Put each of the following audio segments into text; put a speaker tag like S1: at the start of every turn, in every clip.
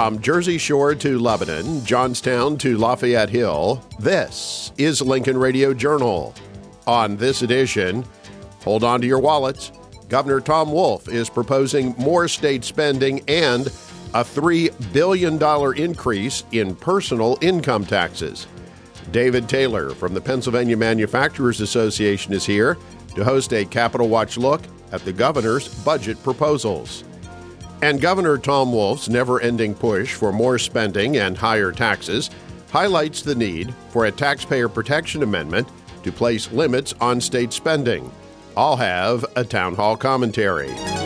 S1: From Jersey Shore to Lebanon, Johnstown to Lafayette Hill, this is Lincoln Radio Journal. On this edition, hold on to your wallets. Governor Tom Wolf is proposing more state spending and a $3 billion increase in personal income taxes. David Taylor from the Pennsylvania Manufacturers Association is here to host a Capitol Watch look at the governor's budget proposals. And Governor Tom Wolf's never-ending push for more spending and higher taxes highlights the need for a taxpayer protection amendment to place limits on state spending. I'll have a town hall commentary.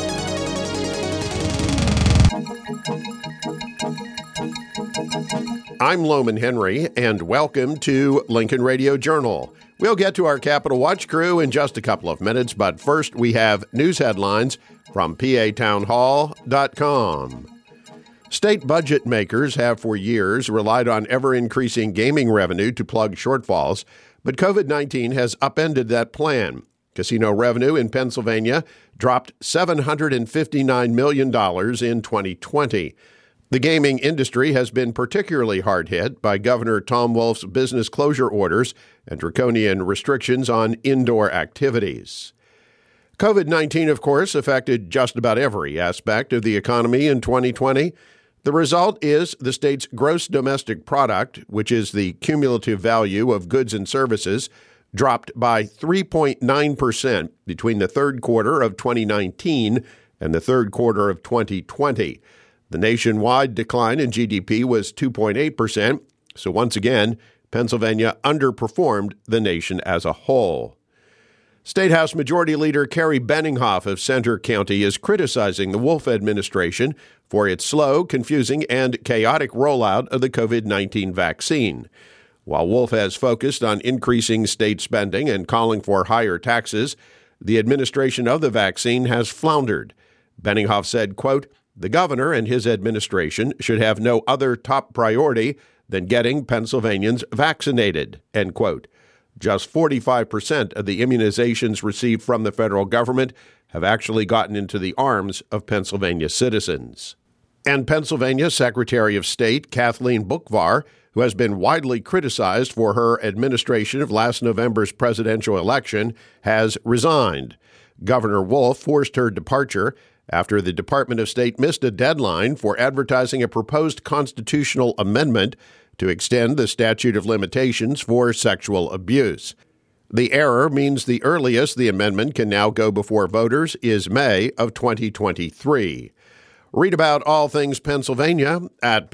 S1: I'm Loman Henry, and welcome to Lincoln Radio Journal. We'll get to our Capitol Watch crew in just a couple of minutes, but first we have news headlines from PATownhall.com. State budget makers have for years relied on ever-increasing gaming revenue to plug shortfalls, but COVID-19 has upended that plan. Casino revenue in Pennsylvania dropped $759 million in 2020. The gaming industry has been particularly hard hit by Governor Tom Wolf's business closure orders and draconian restrictions on indoor activities. COVID-19, of course, affected just about every aspect of the economy in 2020. The result is the state's gross domestic product, which is the cumulative value of goods and services, dropped by 3.9% between the third quarter of 2019 and the third quarter of 2020. The nationwide decline in GDP was 2.8%, so once again, Pennsylvania underperformed the nation as a whole. State House Majority Leader Carrie Benninghoff of Center County is criticizing the Wolf administration for its slow, confusing, and chaotic rollout of the COVID-19 vaccine. While Wolf has focused on increasing state spending and calling for higher taxes, the administration of the vaccine has floundered. Benninghoff said, quote, "The governor and his administration should have no other top priority than getting Pennsylvanians vaccinated," end quote. Just 45% of the immunizations received from the federal government have actually gotten into the arms of Pennsylvania citizens. And Pennsylvania Secretary of State Kathleen Boockvar, who has been widely criticized for her administration of last November's presidential election, has resigned. Governor Wolf forced her departure after the Department of State missed a deadline for advertising a proposed constitutional amendment to extend the statute of limitations for sexual abuse. The error means the earliest the amendment can now go before voters is May of 2023. Read about all things Pennsylvania at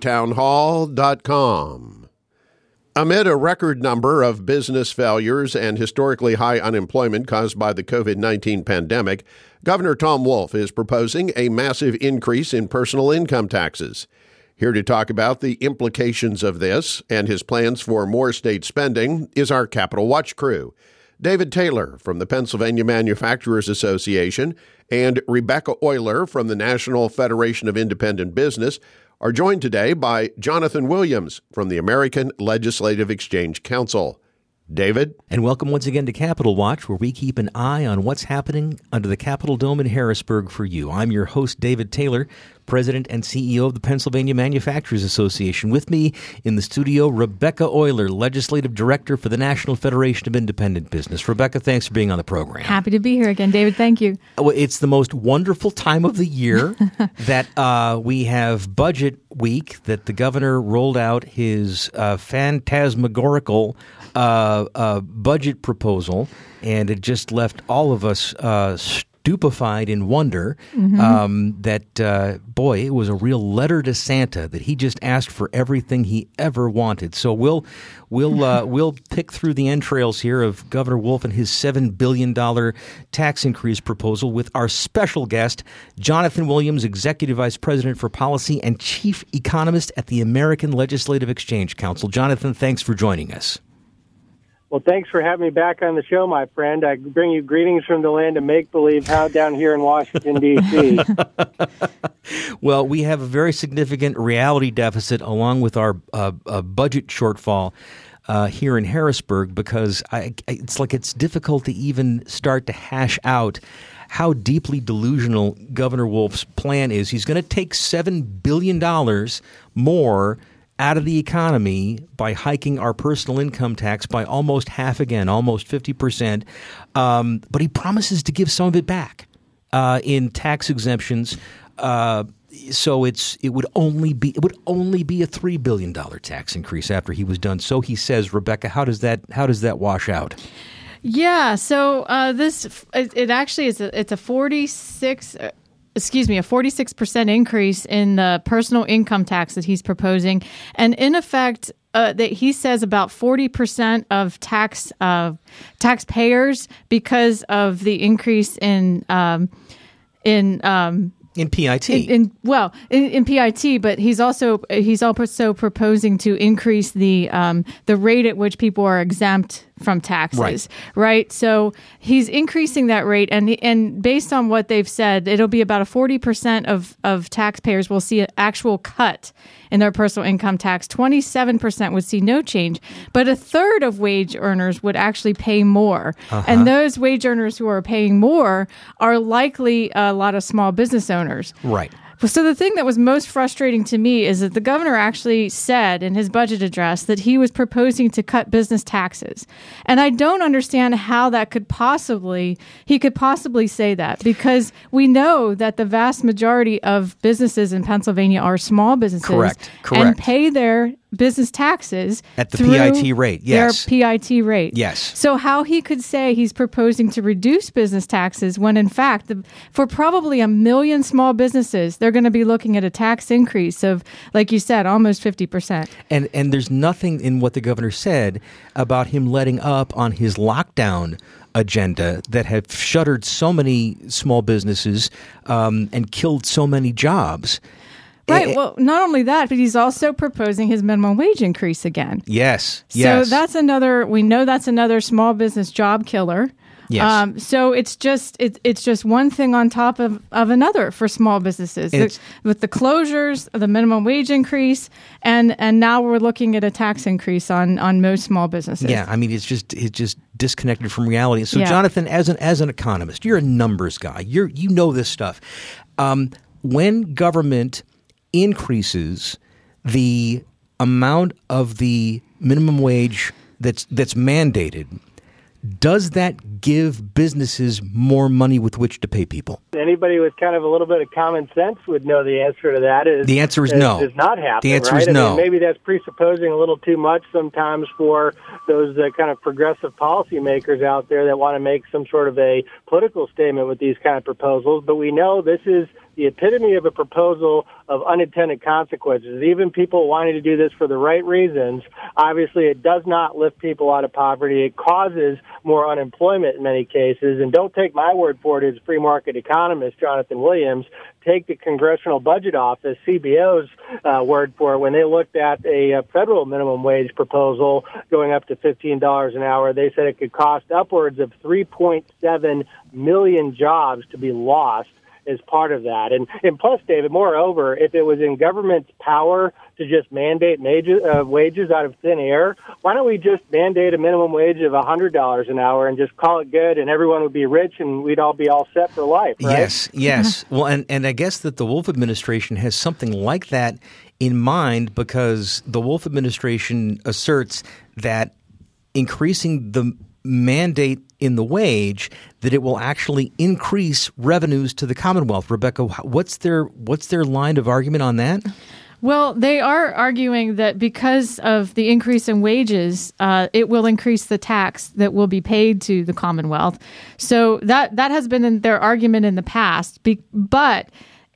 S1: PATownhall.com. Amid a record number of business failures and historically high unemployment caused by the COVID-19 pandemic, Governor Tom Wolf is proposing a massive increase in personal income taxes. Here to talk about the implications of this and his plans for more state spending is our Capitol Watch crew. David Taylor from the Pennsylvania Manufacturers Association and Rebecca Euler from the National Federation of Independent Business are joined today by Jonathan Williams from the American Legislative Exchange Council. David?
S2: And welcome once again to Capitol Watch, where we keep an eye on what's happening under the Capitol Dome in Harrisburg for you. I'm your host, David Taylor, President and CEO of the Pennsylvania Manufacturers Association. With me in the studio, Rebecca Euler, Legislative Director for the National Federation of Independent Business. Rebecca, thanks for being on the program.
S3: Happy to be here again, David. Thank you.
S2: Well, it's the most wonderful time of the year that we have budget week, that the governor rolled out his phantasmagorical budget proposal, and it just left all of us stupefied in wonder that, boy, it was a real letter to Santa, that he just asked for everything he ever wanted. So we'll pick through the entrails here of Governor Wolf and his $7 billion tax increase proposal with our special guest, Jonathan Williams, Executive Vice President for Policy and Chief Economist at the American Legislative Exchange Council. Jonathan, thanks for joining us.
S4: Well, thanks for having me back on the show, my friend. I bring you greetings from the land of make-believe down here in Washington, D.C.
S2: Well, we have a very significant reality deficit along with our budget shortfall here in Harrisburg because it's like it's difficult to even start to hash out how deeply delusional Governor Wolf's plan is. He's going to take $7 billion more out of the economy by hiking our personal income tax by almost half again, almost 50%. But he promises to give some of it back in tax exemptions. So it would only be a $3 billion tax increase after he was done. So he says. Rebecca, how does that wash out?
S3: Yeah. So it actually is a 46% increase in the personal income tax that he's proposing. And in effect, that he says about 40% of taxpayers, because of the increase in
S2: PIT.
S3: In PIT, but he's also proposing to increase the rate at which people are exempt from taxes, right? So he's increasing that rate, and based on what they've said, it'll be about a 40% of taxpayers will see an actual cut in their personal income tax. 27% would see no change, but a third of wage earners would actually pay more. And those wage earners who are paying more are likely a lot of small business owners.
S2: Right.
S3: So the thing that was most frustrating to me is that the governor actually said in his budget address that he was proposing to cut business taxes. And I don't understand how he could possibly say that, because we know that the vast majority of businesses in Pennsylvania are small businesses.
S2: Correct.
S3: And pay their business taxes
S2: at the PIT rate. Yes.
S3: Their PIT rate.
S2: Yes.
S3: So how he could say he's proposing to reduce business taxes when in fact for probably 1 million small businesses, they're going to be looking at a tax increase of, like you said, almost 50%.
S2: And there's nothing in what the governor said about him letting up on his lockdown agenda that have shuttered so many small businesses and killed so many jobs.
S3: Right. Well, not only that, but he's also proposing his minimum wage increase again.
S2: Yes.
S3: So that's another small business job killer.
S2: Yes.
S3: So it's just one thing on top of another for small businesses. With the closures, the minimum wage increase, and now we're looking at a tax increase on most small businesses.
S2: Yeah, I mean it's just disconnected from reality. So Jonathan, as an economist, you're a numbers guy. You know this stuff. When government increases the amount of the minimum wage that's mandated, does that give businesses more money with which to pay people?
S4: Anybody with kind of a little bit of common sense would know the answer to that.
S2: The answer is no.
S4: Does not happen.
S2: The answer
S4: right?
S2: is no.
S4: I mean, maybe that's presupposing a little too much sometimes for those kind of progressive policymakers out there that want to make some sort of a political statement with these kind of proposals. But we know this is the epitome of a proposal of unintended consequences. Even people wanting to do this for the right reasons, obviously it does not lift people out of poverty. It causes more unemployment in many cases. And don't take my word for it as free market economist Jonathan Williams. Take the Congressional Budget Office, CBO's word for it. When they looked at a federal minimum wage proposal going up to $15 an hour, they said it could cost upwards of 3.7 million jobs to be lost as part of that. And plus, David, moreover, if it was in government's power to just mandate wages out of thin air, why don't we just mandate a minimum wage of $100 an hour and just call it good, and everyone would be rich and we'd all be all set for life, right?
S2: Yes. Well, and I guess that the Wolf administration has something like that in mind, because the Wolf administration asserts that increasing the mandate in the wage, that it will actually increase revenues to the Commonwealth. Rebecca, what's their line of argument on that?
S3: Well, they are arguing that because of the increase in wages, it will increase the tax that will be paid to the Commonwealth. So that has been their argument in the past, but it's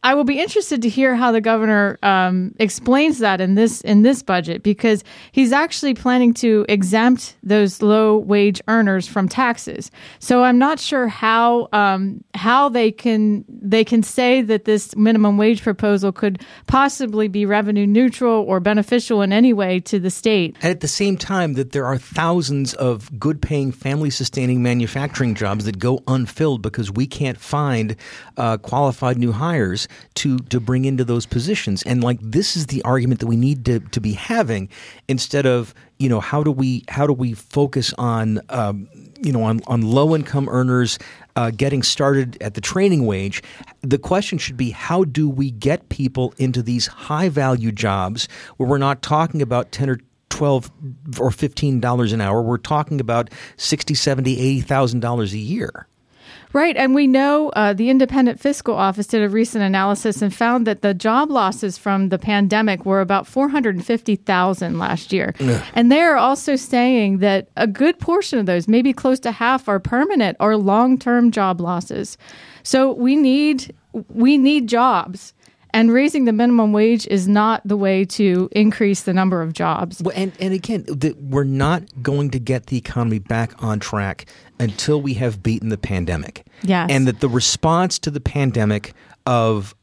S3: I will be interested to hear how the governor explains that in this budget, because he's actually planning to exempt those low wage earners from taxes. So I'm not sure how they can say that this minimum wage proposal could possibly be revenue neutral or beneficial in any way to the state.
S2: And at the same time, that there are thousands of good-paying, family-sustaining manufacturing jobs that go unfilled because we can't find qualified new hires to bring into those positions. And like, this is the argument that we need to be having, instead of, how do we focus on on low income earners getting started at the training wage. The question should be, how do we get people into these high value jobs where we're not talking about 10 or $12 or $15 an hour. We're talking about $60,000, $70,000, $80,000 a year.
S3: Right. And we know the Independent Fiscal Office did a recent analysis and found that the job losses from the pandemic were about 450,000 last year. Ugh. And they're also saying that a good portion of those, maybe close to half, are permanent or long-term job losses. So we need jobs. And raising the minimum wage is not the way to increase the number of jobs.
S2: Well, and again, we're not going to get the economy back on track until we have beaten the pandemic.
S3: Yes.
S2: And that the response to the pandemic of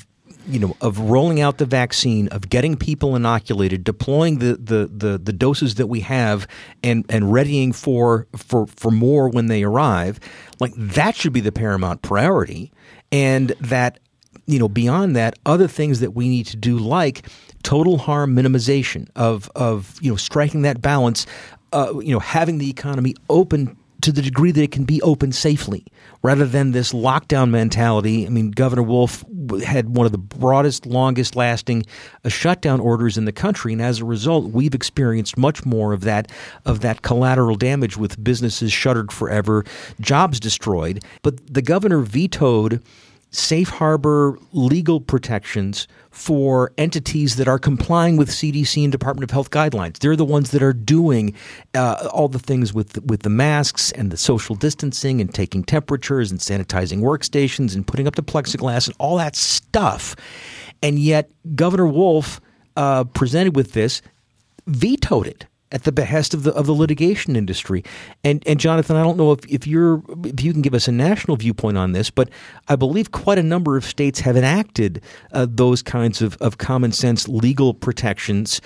S2: rolling out the vaccine, of getting people inoculated, deploying the doses that we have, and readying for more when they arrive, like, that should be the paramount priority. And that, beyond that, other things that we need to do, like total harm minimization of striking that balance, having the economy open to the degree that it can be open safely, rather than this lockdown mentality. I mean, Governor Wolf had one of the broadest, longest lasting shutdown orders in the country. And as a result, we've experienced much more of that collateral damage, with businesses shuttered forever, jobs destroyed. But the governor vetoed safe harbor legal protections for entities that are complying with CDC and Department of Health guidelines. They're the ones that are doing all the things with the masks and the social distancing and taking temperatures and sanitizing workstations and putting up the plexiglass and all that stuff. And yet Governor Wolf, presented with this, vetoed it at the behest of the litigation industry. And Jonathan, I don't know if you can give us a national viewpoint on this, but I believe quite a number of states have enacted those kinds of common sense legal protections,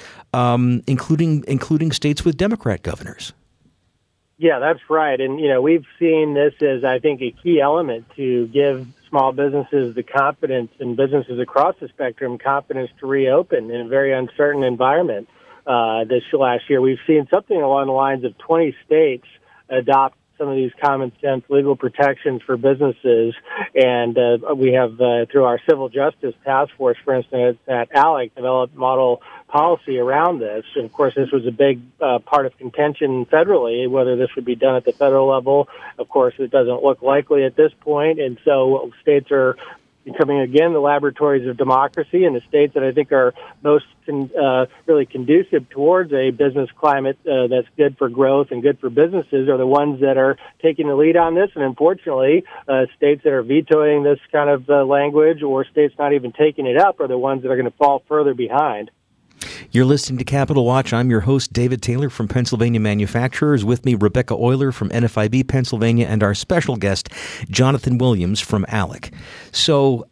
S2: including states with Democrat governors.
S4: Yeah, that's right. And, we've seen this as, I think, a key element to give small businesses the confidence, and businesses across the spectrum confidence, to reopen in a very uncertain environment. This last year, we've seen something along the lines of 20 states adopt some of these common sense legal protections for businesses. And we have, through our civil justice task force, for instance, at ALEC, developed model policy around this. And of course, this was a big part of contention federally, whether this would be done at the federal level. Of course, it doesn't look likely at this point. And so states are becoming, again, the laboratories of democracy, and the states that I think are most really conducive towards a business climate that's good for growth and good for businesses are the ones that are taking the lead on this. And unfortunately, states that are vetoing this kind of language, or states not even taking it up, are the ones that are going to fall further behind.
S2: You're listening to Capital Watch. I'm your host, David Taylor from Pennsylvania Manufacturers. With me, Rebecca Euler from NFIB Pennsylvania, and our special guest, Jonathan Williams from ALEC. So,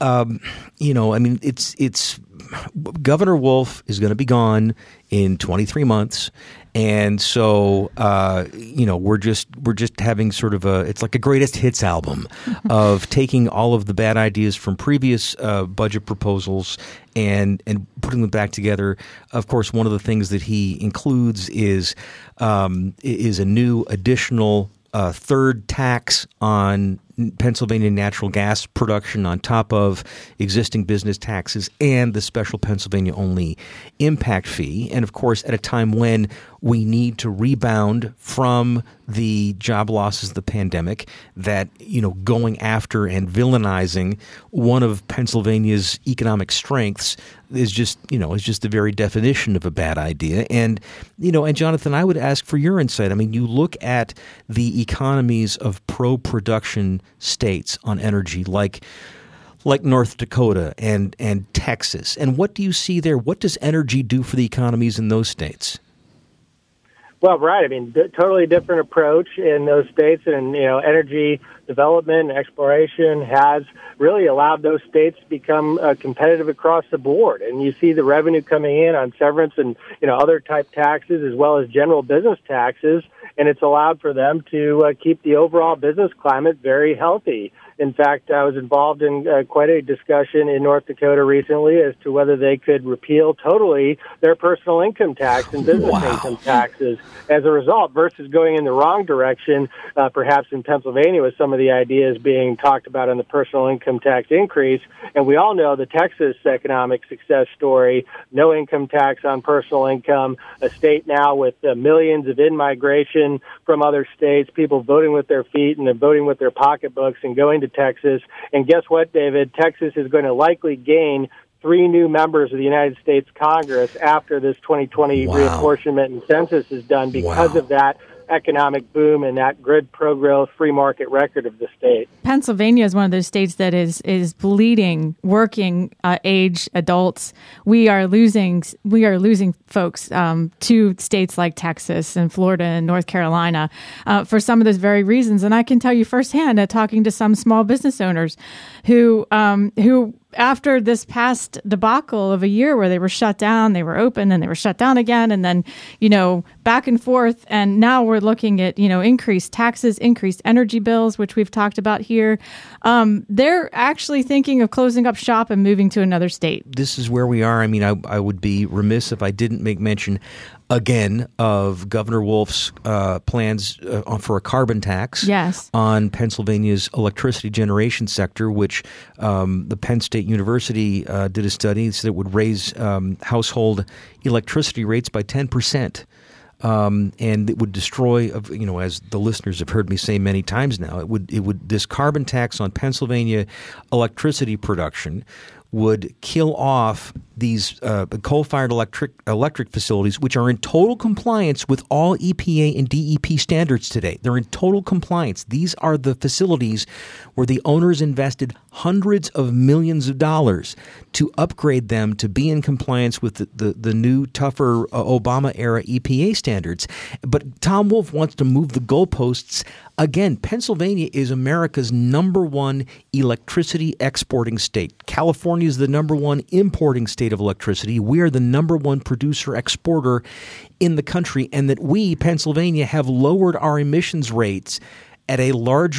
S2: it's Governor Wolf is going to be gone in 23 months. And so, we're just having sort of it's like a greatest hits album of taking all of the bad ideas from previous budget proposals and putting them back together. Of course, one of the things that he includes is a new additional third tax on Pennsylvania natural gas production on top of existing business taxes and the special Pennsylvania-only impact fee. And, of course, at a time when we need to rebound from the job losses of the pandemic, that, going after and villainizing one of Pennsylvania's economic strengths is just the very definition of a bad idea. And, and Jonathan, I would ask for your insight. I mean, you look at the economies of pro-production states on energy, like like North Dakota and Texas. And what do you see there? What does energy do for the economies in those states?
S4: Well, right. I mean, totally different approach in those states, and energy development and exploration has really allowed those states to become competitive across the board. And you see the revenue coming in on severance and other type taxes as well as general business taxes, and it's allowed for them to keep the overall business climate very healthy. In fact, I was involved in quite a discussion in North Dakota recently as to whether they could repeal totally their personal income tax and business income taxes as a result, versus going in the wrong direction, perhaps in Pennsylvania with some of the ideas being talked about on the personal income tax increase. And we all know the Texas economic success story, no income tax on personal income, a state now with millions of in-migration from other states, people voting with their feet and voting with their pocketbooks and going to Texas. And guess what, David? Texas is going to likely gain 3 new members of the United States Congress after this 2020 reapportionment and census is done because of that economic boom and that good pro-growth free market record of the state.
S3: Pennsylvania is one of those states that is bleeding working age adults. We are losing folks to states like Texas and Florida and North Carolina for some of those very reasons. And I can tell you firsthand, talking to some small business owners who after this past debacle of a year where they were shut down, they were open and they were shut down again, and then, back and forth. And now we're looking at, increased taxes, increased energy bills, which we've talked about here. They're actually thinking of closing up shop and moving to another state.
S2: This is where we are. I mean, I would be remiss if I didn't make mention again of Governor Wolf's plans for a carbon tax on Pennsylvania's electricity generation sector, which the Penn State University did a study that it would raise household electricity rates by 10%. And it would destroy, as the listeners have heard me say many times now, this carbon tax on Pennsylvania electricity production would kill off these coal-fired electric facilities, which are in total compliance with all EPA and DEP standards today. They're in total compliance. These are the facilities where the owners invested hundreds of millions of dollars to upgrade them to be in compliance with the new, tougher Obama-era EPA standards. But Tom Wolf wants to move the goalposts. Again, Pennsylvania is America's #1 electricity exporting state. California is the #1 importing state of electricity. We are the #1 producer exporter in the country, and that we, Pennsylvania, have lowered our emissions rates at by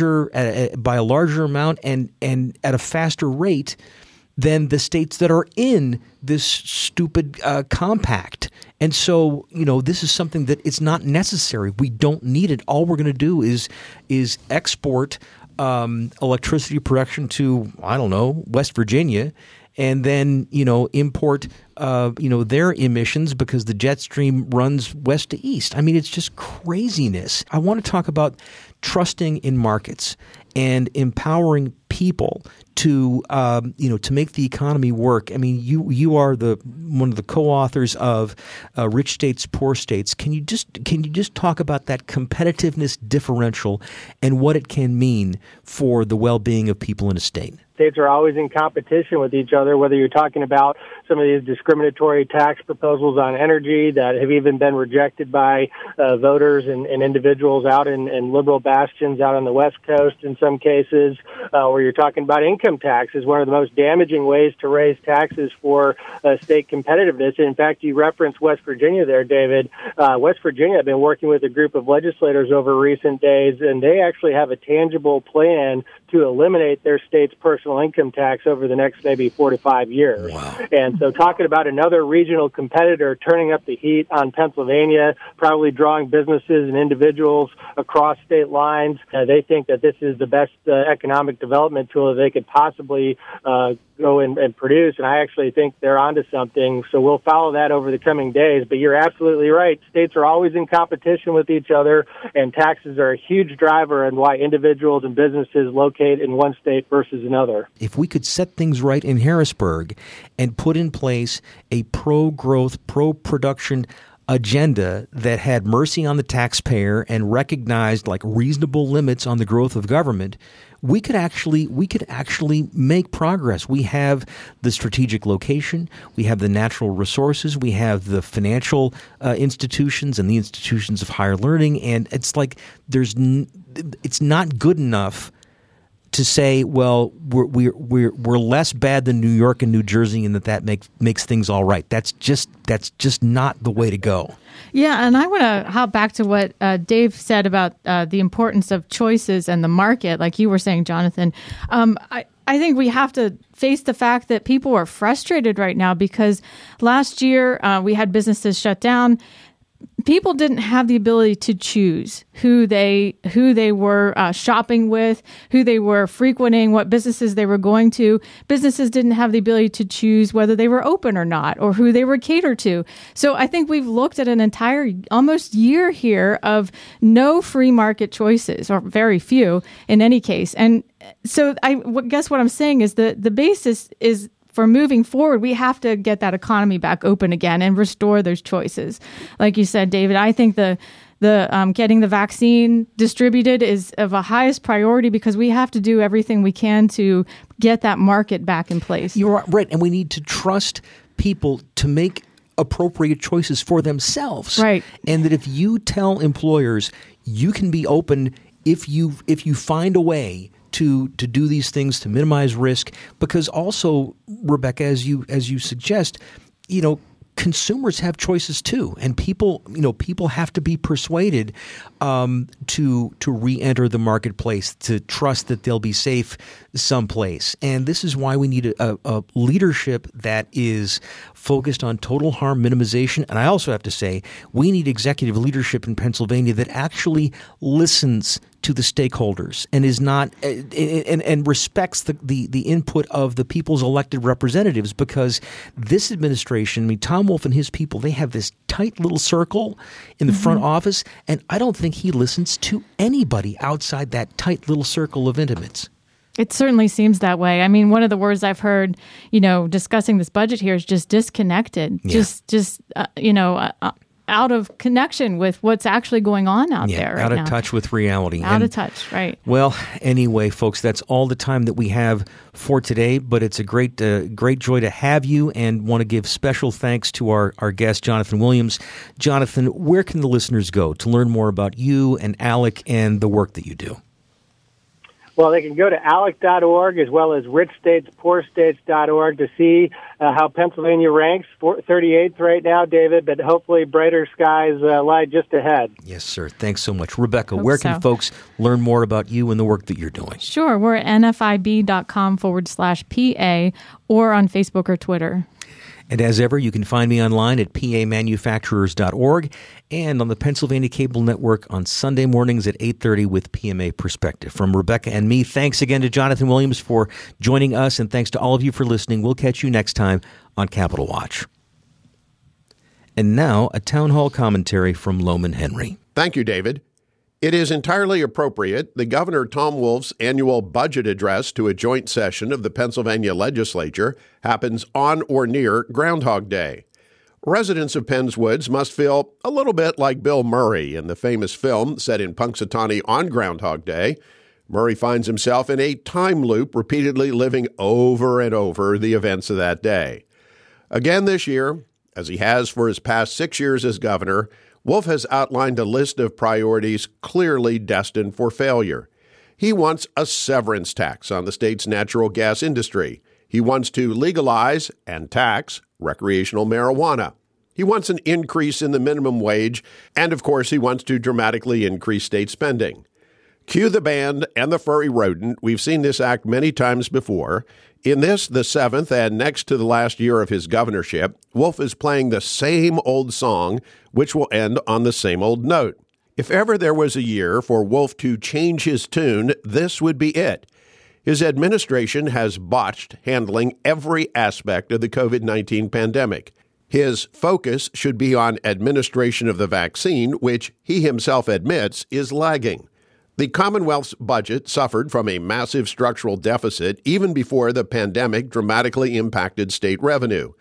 S2: a larger amount and at a faster rate than the states that are in this stupid compact. And so, this is something that it's not necessary. We don't need it. All we're going to do is export electricity production to, West Virginia, and then, import, their emissions because the jet stream runs west to east. I mean, it's just craziness. I want to talk about trusting in markets and empowering people to make the economy work. I mean, you are one of the co-authors of Rich States, Poor States. Can you just talk about that competitiveness differential and what it can mean for the well-being of people in a state?
S4: States are always in competition with each other, whether you're talking about some of these discriminatory tax proposals on energy that have even been rejected by voters and individuals out in liberal bastions out on the West Coast in some cases, where you're talking about income tax is one of the most damaging ways to raise taxes for state competitiveness. In fact, you referenced West Virginia there, David. West Virginia, I've been working with a group of legislators over recent days, and they actually have a tangible plan to eliminate their state's personal income tax over the next maybe 4 to 5 years.
S2: Wow.
S4: And so talking about another regional competitor turning up the heat on Pennsylvania, probably drawing businesses and individuals across state lines, they think that this is the best economic development tool that they could possibly go and produce. And I actually think they're onto something. So we'll follow that over the coming days. But you're absolutely right. States are always in competition with each other, and taxes are a huge driver in why individuals and businesses locate in one state versus another.
S2: If we could set things right in Harrisburg and put in place a pro-growth, pro-production agenda that had mercy on the taxpayer and recognized like reasonable limits on the growth of government, we could actually make progress. We have the strategic location, we have the natural resources, we have the financial institutions and the institutions of higher learning, and it's like it's not good enough to say, well, we're less bad than New York and New Jersey, and that makes things all right. That's just not the way to go.
S3: Yeah, and I want to hop back to what Dave said about the importance of choices and the market, like you were saying, Jonathan. I think we have to face the fact that people are frustrated right now because last year we had businesses shut down. People didn't have the ability to choose who they were shopping with, who they were frequenting, what businesses they were going to. Businesses didn't have the ability to choose whether they were open or not, or who they were catered to. So I think we've looked at an entire almost year here of no free market choices, or very few in any case. And so I guess what I'm saying is the basis is, for moving forward, we have to get that economy back open again and restore those choices. Like you said, David, I think the getting the vaccine distributed is of a highest priority because we have to do everything we can to get that market back in place.
S2: You're right, and we need to trust people to make appropriate choices for themselves.
S3: Right.
S2: And that if you tell employers you can be open if you find a way to do these things to minimize risk, because also, Rebecca, as you suggest, consumers have choices too, and people have to be persuaded to re-enter the marketplace, to trust that they'll be safe someplace. And this is why we need a leadership that is focused on total harm minimization. And I also have to say, we need executive leadership in Pennsylvania that actually listens to the stakeholders and is not and respects the input of the people's elected representatives, because this administration, I mean, Tom Wolf and his people, they have this tight little circle in the front office, and I don't think he listens to anybody outside that tight little circle of intimates.
S3: It certainly seems that way. I mean, one of the words I've heard, discussing this budget here is just disconnected, out of connection with what's actually going on out there right now.
S2: Out of touch with reality.
S3: Out of touch, right.
S2: Well, anyway, folks, that's all the time that we have for today, but it's a great joy to have you, and want to give special thanks to our guest, Jonathan Williams. Jonathan, where can the listeners go to learn more about you and ALEC and the work that you do?
S4: Well, they can go to ALEC.org as well as richstatespoorstates.org to see how Pennsylvania ranks. 38th right now, David, but hopefully brighter skies lie just ahead.
S2: Yes, sir. Thanks so much. Rebecca, where can folks learn more about you and the work that you're doing?
S3: Sure. We're at nfib.com/PA or on Facebook or Twitter.
S2: And as ever, you can find me online at pamanufacturers.org and on the Pennsylvania Cable Network on Sunday mornings at 8:30 with PMA Perspective. From Rebecca and me, thanks again to Jonathan Williams for joining us, and thanks to all of you for listening. We'll catch you next time on Capitol Watch. And now, a town hall commentary from Loman Henry.
S1: Thank you, David. It is entirely appropriate the Governor Tom Wolf's annual budget address to a joint session of the Pennsylvania legislature happens on or near Groundhog Day. Residents of Penns Woods must feel a little bit like Bill Murray in the famous film set in Punxsutawney on Groundhog Day. Murray finds himself in a time loop, repeatedly living over and over the events of that day. Again this year, as he has for his past 6 years as governor, Wolf has outlined a list of priorities clearly destined for failure. He wants a severance tax on the state's natural gas industry. He wants to legalize and tax recreational marijuana. He wants an increase in the minimum wage, and of course, he wants to dramatically increase state spending. Cue the band and the furry rodent. We've seen this act many times before. In this, the seventh and next to the last year of his governorship, Wolf is playing the same old song, which will end on the same old note. If ever there was a year for Wolf to change his tune, this would be it. His administration has botched handling every aspect of the COVID-19 pandemic. His focus should be on administration of the vaccine, which he himself admits is lagging. The Commonwealth's budget suffered from a massive structural deficit even before the pandemic dramatically impacted state revenue.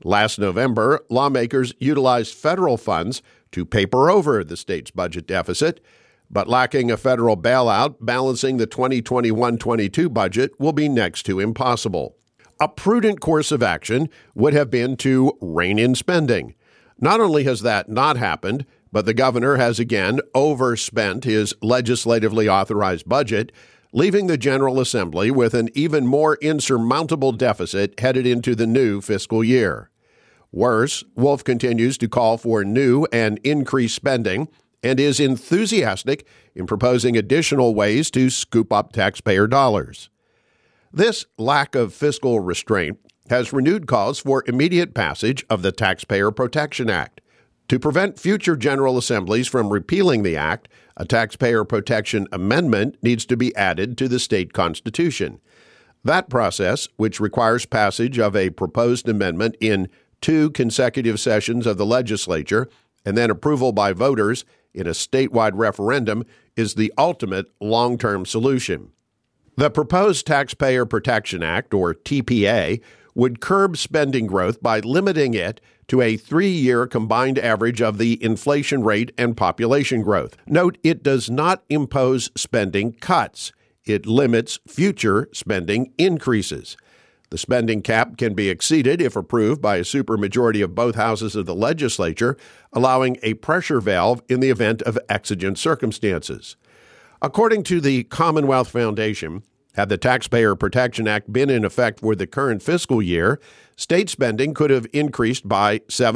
S1: Last November, lawmakers utilized federal funds to paper over the state's budget deficit, but lacking a federal bailout, balancing the 2021-22 budget will be next to impossible. A prudent course of action would have been to rein in spending. Not only has that not happened, but the governor has again overspent his legislatively authorized budget, leaving the General Assembly with an even more insurmountable deficit headed into the new fiscal year. Worse, Wolf continues to call for new and increased spending and is enthusiastic in proposing additional ways to scoop up taxpayer dollars. This lack of fiscal restraint has renewed calls for immediate passage of the Taxpayer Protection Act. To prevent future General Assemblies from repealing the act, a Taxpayer Protection Amendment needs to be added to the state constitution. That process, which requires passage of a proposed amendment in 2 consecutive sessions of the legislature and then approval by voters in a statewide referendum, is the ultimate long-term solution. The proposed Taxpayer Protection Act, or TPA, would curb spending growth by limiting it to a 3-year combined average of the inflation rate and population growth. Note, it does not impose spending cuts. It limits future spending increases. The spending cap can be exceeded if approved by a supermajority of both houses of the legislature, allowing a pressure valve in the event of exigent circumstances. According to the Commonwealth Foundation, had the Taxpayer Protection Act been in effect for the current fiscal year, state spending could have increased by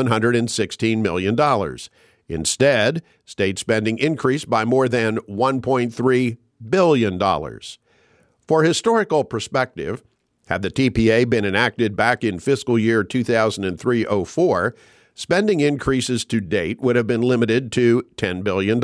S1: $716 million. Instead, state spending increased by more than $1.3 billion. For historical perspective, had the TPA been enacted back in fiscal year 2003-04, spending increases to date would have been limited to $10 billion.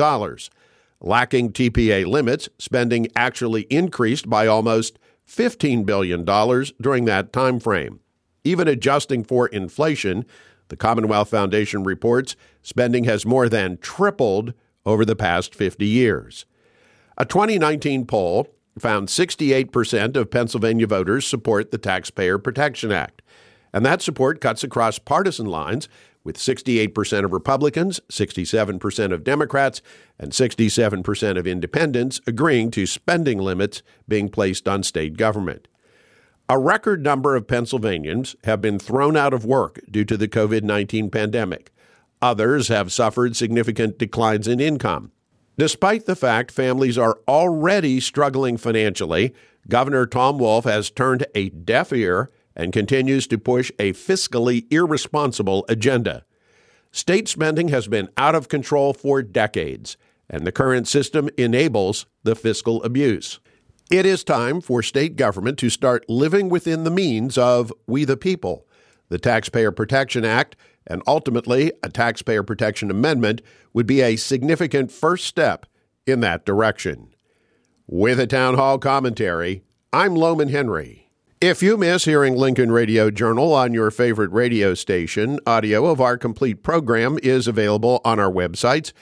S1: Lacking TPA limits, spending actually increased by almost $15 billion during that time frame. Even adjusting for inflation, the Commonwealth Foundation reports spending has more than tripled over the past 50 years. A 2019 poll found 68% of Pennsylvania voters support the Taxpayer Protection Act, and that support cuts across partisan lines, with 68% of Republicans, 67% of Democrats, and 67% of independents agreeing to spending limits being placed on state government. A record number of Pennsylvanians have been thrown out of work due to the COVID-19 pandemic. Others have suffered significant declines in income. Despite the fact families are already struggling financially, Governor Tom Wolf has turned a deaf ear and continues to push a fiscally irresponsible agenda. State spending has been out of control for decades, and the current system enables the fiscal abuse. It is time for state government to start living within the means of we the people. The Taxpayer Protection Act and ultimately a Taxpayer Protection Amendment would be a significant first step in that direction. With a town hall commentary, I'm Loman Henry. If you miss hearing Lincoln Radio Journal on your favorite radio station, audio of our complete program is available on our websites,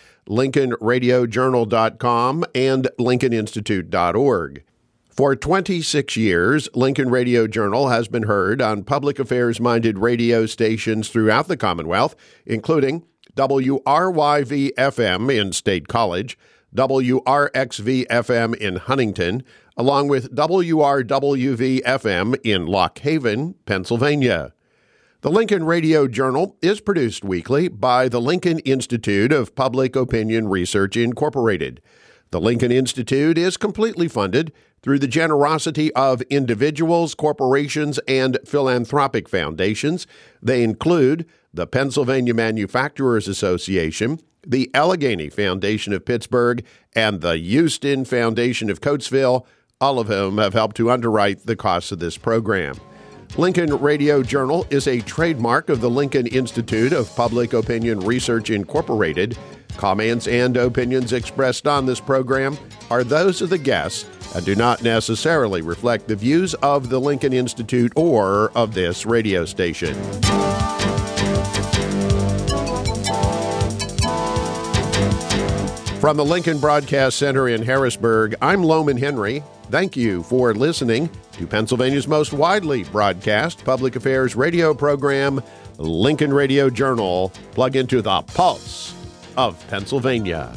S1: lincolnradiojournal.com and lincolninstitute.org. For 26 years, Lincoln Radio Journal has been heard on public affairs-minded radio stations throughout the Commonwealth, including WRYV-FM in State College, WRXV-FM in Huntington, along with WRWV-FM in Lock Haven, Pennsylvania. The Lincoln Radio Journal is produced weekly by the Lincoln Institute of Public Opinion Research, Incorporated. The Lincoln Institute is completely funded through the generosity of individuals, corporations, and philanthropic foundations. They include the Pennsylvania Manufacturers Association, the Allegheny Foundation of Pittsburgh, and the Houston Foundation of Coatesville, all of whom have helped to underwrite the costs of this program. Lincoln Radio Journal is a trademark of the Lincoln Institute of Public Opinion Research, Incorporated. Comments and opinions expressed on this program are those of the guests and do not necessarily reflect the views of the Lincoln Institute or of this radio station. From the Lincoln Broadcast Center in Harrisburg, I'm Loman Henry. Thank you for listening to Pennsylvania's most widely broadcast public affairs radio program, Lincoln Radio Journal. Plug into the pulse of Pennsylvania.